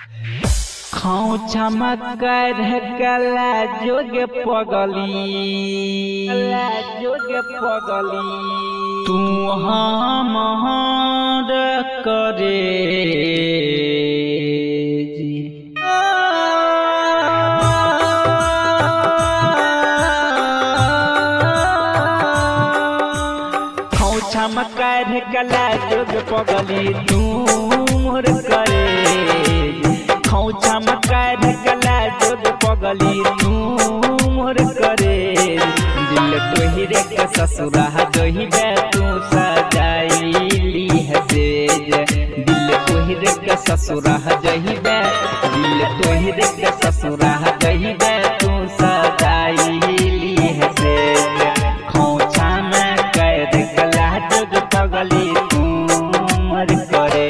खाऊ चमकर कला जोग पगली तू हमार करे खाऊ चमकर कला जोग पगली तू मोर करे खाऊ चमकर गला जोग पगली तू मोर करे दिल तोहिरे के ससुरा जहिबे तू सजाइली हसे दिल तोहिरे के ससुरा जहिबे दिल तोहिरे के ससुरा जहिबे तू सजाइली हसे खाऊ चमकर गला जोग पगली तू मोर करे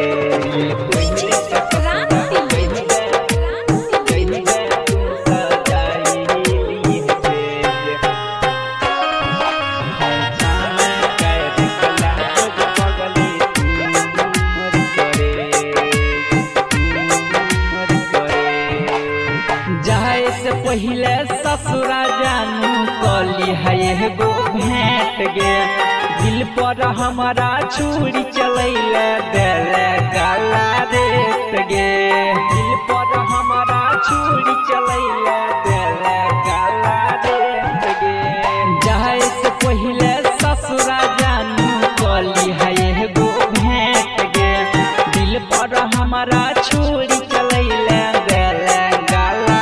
पहिले ससुरा जानू कली है गो भेंट गे दिल पर हमारा छुरी चलैले देले गाला रेत गे दिल पर हमारा छुरी चलैले देले गाला रेत गे जाए से पहिले ससुरा जानू कली है गो भेंट गे दिल पर हमारा छुरी चलैले देले गाला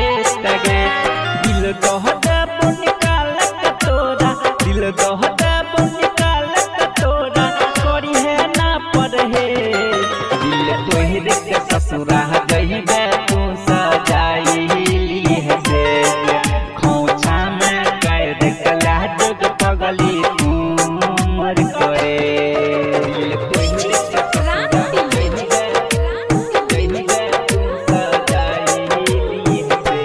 दिल दहदा निकाल तोरा दिल दहदा निकाल तोरा करी है ना पड़े दिल तोहरे के ससुरा जहिबे तू सजाइली हसे खोछा में कर कला जोग पगली तू मोर करे दिल तोहरे के ससुरा जहिबे तू सजाइली हसे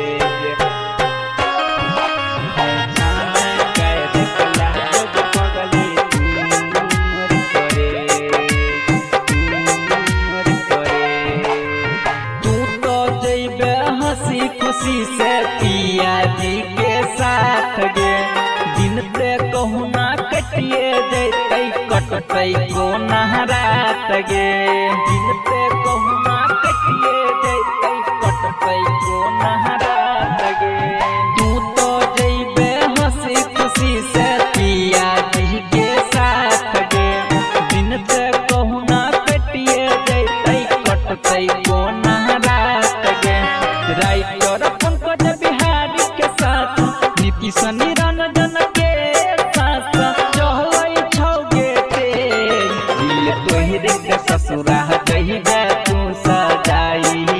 खुशी से पिया जी के साथ गे दिन पे कहूँ ना कटिए जैते कटते को नहरात गे दिन पे कहूँ ना कटिए जैते कटते को नहरात गे तू तो जैबे हंसी खुशी से पिया जी के साथ गे दिन पे कहूँ ना कटिए जैते कटते को नहरात गे राइटर पंकज बिहारी के साथ नीतीश निरंजन के साथ चहलै छौगे दिल तोहरे के ससुरा जहिबे तू सजाई